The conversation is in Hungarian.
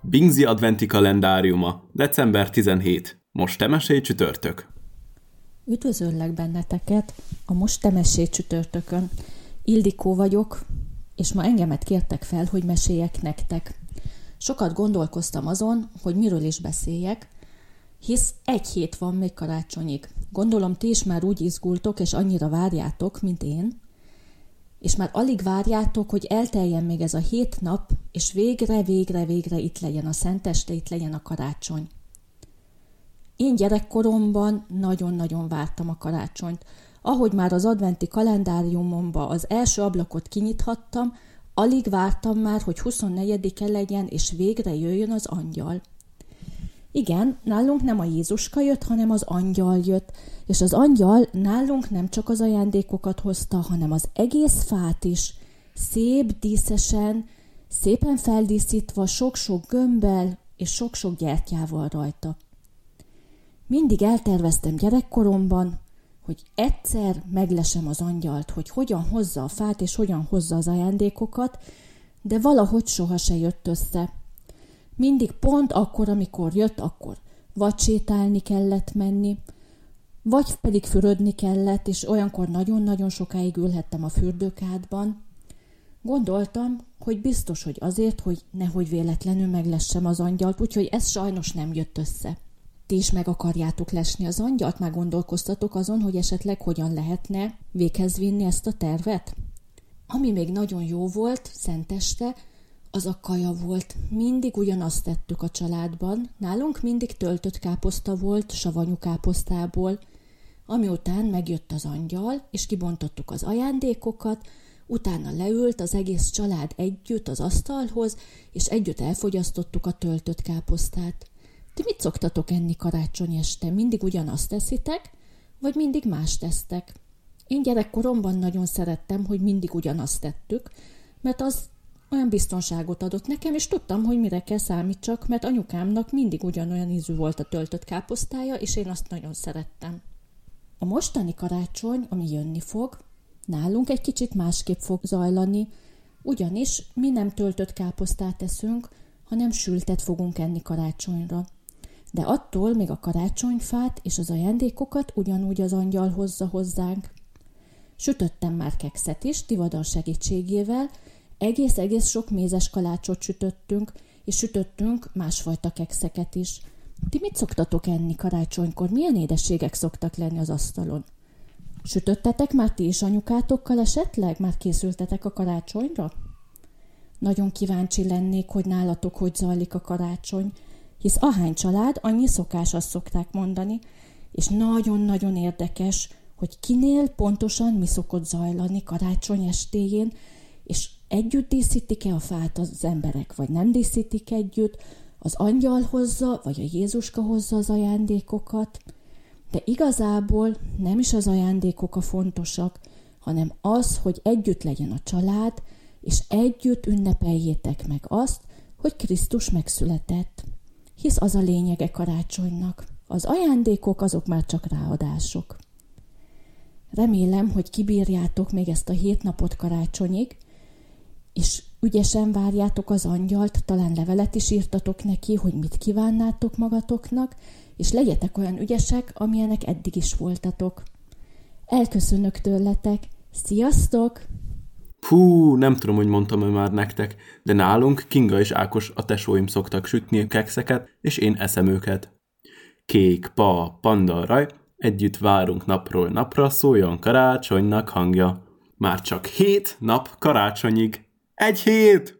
Bingzi adventi kalendáriuma, december 17. Most temesé csütörtök. Üdvözöllek benneteket a Most temessé csütörtökön. Ildikó vagyok, és ma engemet kértek fel, hogy meséljek nektek. Sokat gondolkoztam azon, hogy miről is beszéljek, hisz egy hét van még karácsonyig. Gondolom, ti is már úgy izgultok, és annyira várjátok, mint én, és már alig várjátok, hogy elteljen még ez a 7 nap, és végre itt legyen a szenteste, itt legyen a karácsony. Én gyerekkoromban nagyon-nagyon vártam a karácsonyt. Ahogy már az adventi kalendáriumomba az első ablakot kinyithattam, alig vártam már, hogy 24-e legyen, és végre jöjjön az angyal. Igen, nálunk nem a Jézuska jött, hanem az angyal jött, és az angyal nálunk nem csak az ajándékokat hozta, hanem az egész fát is, szép, díszesen, szépen feldíszítva, sok-sok gömbbel és sok-sok gyertyával rajta. Mindig elterveztem gyerekkoromban, hogy egyszer meglesem az angyalt, hogy hogyan hozza a fát és hogyan hozza az ajándékokat, de valahogy soha se jött össze. Mindig pont akkor, amikor jött, akkor vagy sétálni kellett menni, vagy pedig fürödni kellett, és olyankor nagyon-nagyon sokáig ülhettem a fürdőkádban. Gondoltam, hogy biztos, hogy azért, hogy nehogy véletlenül meglessem az angyalt, úgyhogy ez sajnos nem jött össze. Ti is meg akarjátok lesni az angyalt? Már gondolkoztatok azon, hogy esetleg hogyan lehetne véghez vinni ezt a tervet? Ami még nagyon jó volt szenteste, az a kaja volt. Mindig ugyanazt tettük a családban. Nálunk mindig töltött káposzta volt, savanyú káposztából. Amiután megjött az angyal, és kibontottuk az ajándékokat, utána leült az egész család együtt az asztalhoz, és együtt elfogyasztottuk a töltött káposztát. Ti mit szoktatok enni karácsony este? Mindig ugyanazt teszitek, vagy mindig más tesztek? Én gyerekkoromban nagyon szerettem, hogy mindig ugyanazt tettük, mert az olyan biztonságot adott nekem, és tudtam, hogy mire kell számítsak, mert anyukámnak mindig ugyanolyan ízű volt a töltött káposztája, és én azt nagyon szerettem. A mostani karácsony, ami jönni fog, nálunk egy kicsit másképp fog zajlani, ugyanis mi nem töltött káposztát eszünk, hanem sültet fogunk enni karácsonyra. De attól még a karácsonyfát és az ajándékokat ugyanúgy az angyal hozza hozzánk. Sütöttem már kekszet is, Tivadar segítségével, egész sok mézes kalácsot sütöttünk, és sütöttünk másfajta kekszeket is. Ti mit szoktatok enni karácsonykor? Milyen édességek szoktak lenni az asztalon? Sütöttetek már ti is anyukátokkal esetleg? Már készültetek a karácsonyra? Nagyon kíváncsi lennék, hogy nálatok hogy zajlik a karácsony, hisz ahány család, annyi szokás, azt szokták mondani, és nagyon-nagyon érdekes, hogy kinél pontosan mi szokott zajlani karácsony estéjén, és együtt díszítik-e a fát az emberek, vagy nem díszítik együtt, az angyal hozza, vagy a Jézuska hozza az ajándékokat, de igazából nem is az ajándékok a fontosak, hanem az, hogy együtt legyen a család, és együtt ünnepeljétek meg azt, hogy Krisztus megszületett. Hisz az a lényege karácsonynak. Az ajándékok azok már csak ráadások. Remélem, hogy kibírjátok még ezt a 7 napot karácsonyig, és ügyesen várjátok az angyalt, talán levelet is írtatok neki, hogy mit kívánnátok magatoknak, és legyetek olyan ügyesek, amilyenek eddig is voltatok. Elköszönök tőletek. Sziasztok! Hú, nem tudom, hogy mondtam-e már nektek, de nálunk Kinga és Ákos, a tesóim szoktak sütni a kekszeket, és én eszem őket. Kék, pa, panda, raj, együtt várunk napról napra, szóljon karácsonynak hangja. Már csak 7 nap karácsonyig. 1 hét!